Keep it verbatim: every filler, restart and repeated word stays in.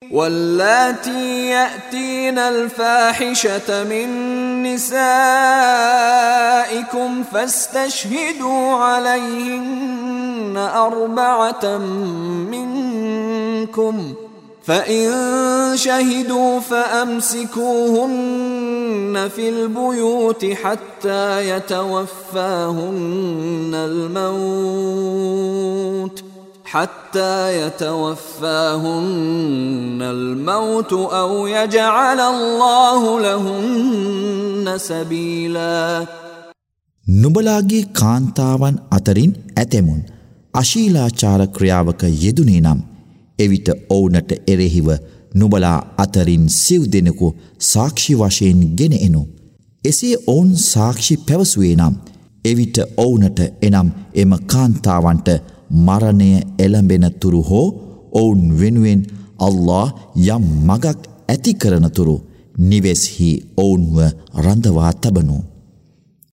واللاتي يأتين الفاحشة من نسائكم فاستشهدوا عليهن أربعة منكم فإن شهدوا فأمسكوهن في البيوت حتى يتوفاهن الموت حتى يتوفاهن الموت أو يجعل الله لهن سبيلا. නුඹලාගේ කාන්තාවන් අතරින් ඇතැමුන් අශීලාචාර ක්‍රියාවක යෙදුනේ නම් එවිට ඔවුනට එරෙහිව නුඹලා අතරින් සිව් දෙනෙකු සාක්ෂි වශයෙන් ගෙන එනු. එසේ ඔවුන් සාක්ෂි පැවසුවේ නම් එවිට ඔවුනට එනම් එම කාන්තාවන්ට මරණය එළඹෙන තුරු හෝ ඔවුන් වෙනුවෙන් අල්ලාහ් යම් මගක් ඇති කරන තුරු නිවෙස්හි ඔවුන්ව රඳවා තබනු.